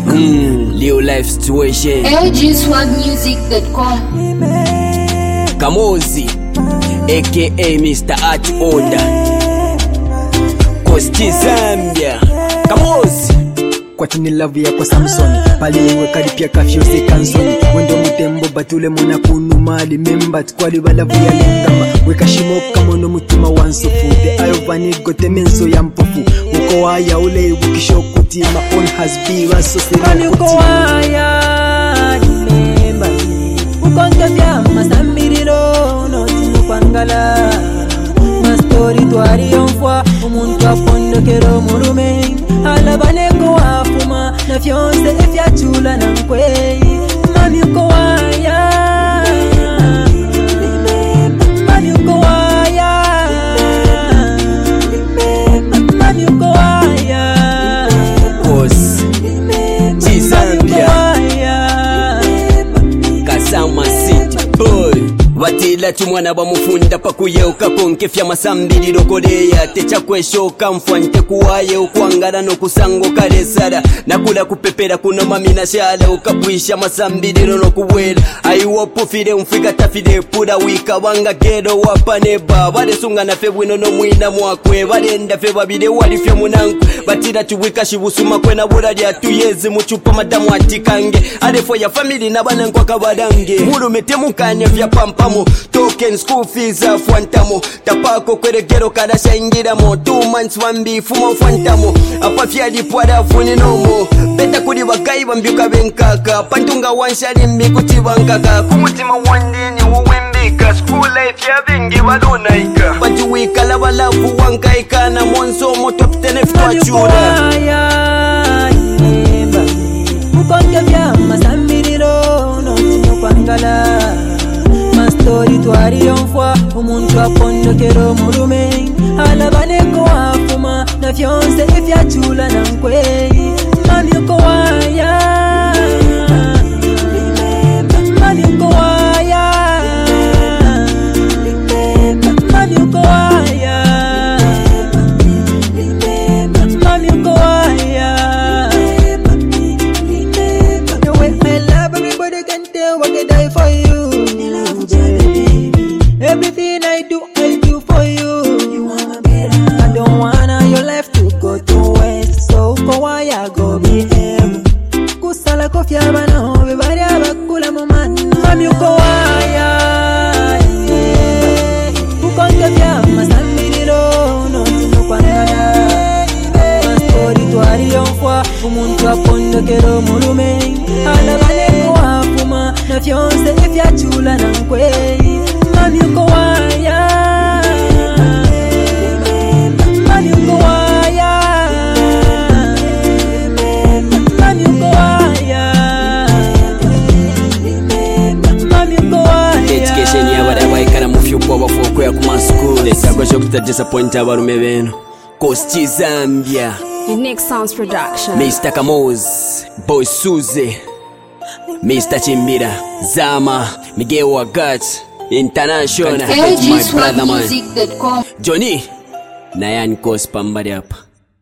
Real life situation. LGSwagmusic.com. Kamozi aka Mr. Art Order Kosti Zambia. Kamozi kwa chini love ya kwa Samsoni pali wewe karipia kafyose kansoni wendo mutembo batule mona kunumali memba twali balavu ya lengama weka shimoka mono mutima wansofu the ayovani gote menso ya mpofu uko waya ule ukishokoti ma on has be waso sema uko waya memba uko ngavya masambiriro no kwangala ma story twari onfwa umuntu apondokero murume alabane ko afuma na fyonse efyachula na nkwe mami uko waya mami uko waya mami uko waya Kosti Zambia Kasama City boy Watila tumwana bamufunda pakuyeuka konkefya masambiriro koleya techa kweshoka mfwante kuwaye ukwangala no kusango kalesala nakula kupepera kuno mamina shala ukabwisha masambiriro no kubwela aiwopo file mfika tafile pula wika wanga gero wapane ba wale sunga na fe bwino no mwina mwakwe wale nda fe babide wali fya munanku batila tuwika shibusuma kwena bula lya tuyezi muchupa madamu atikange alefo ya family na bana nkwa kabadange mulumete mukanya vya pampa token school fees afwantamo tapako kweregero kadasha ingiramo 2 months wambifumo fwantamo apafya lipwada funi nomo beta kuli bagayi bambyuka benkaka pantunga wanshali mbikuti bankaka kumutima wandini uwembika school life ya bengi balunaika bajuwika labalafu wankaika na monso top 10 fwachura ukonge vya masambiriro no kwangala story twari onfwa umuntu apondokero murume alabane ko afuma na fyonse efyachula na nkwe mami uko waya mami uko waya mami uko waya mami uko waya the way my love everybody can tell what I die for you. Everything I do for you. You wanna be there. I don't wanna your life to go to waste. So for why I go be him. Kusala kofia bana be bari abakula mama. Mami uko waya. Ukonge vya masambiriro no kwangala. Mastori twari onfwa umuntu apondokero murume. Alabane ko afuma na fyonse efyachula na nkwe. Mami uko waya. Mami uko waya. Mami uko waya. Mami uko waya. Education ya badabayi kana mufyuko bafoko ya kuma school esako shokuta disappoint abarume beno Kosti Zambia Unique Sounds Production. Mr. Kamozi Boy Suze Mr. Chimbira Zama Miguel Wagat International my brother man LGSwagmusic.com. Johnny Nayan Kos pambari hapa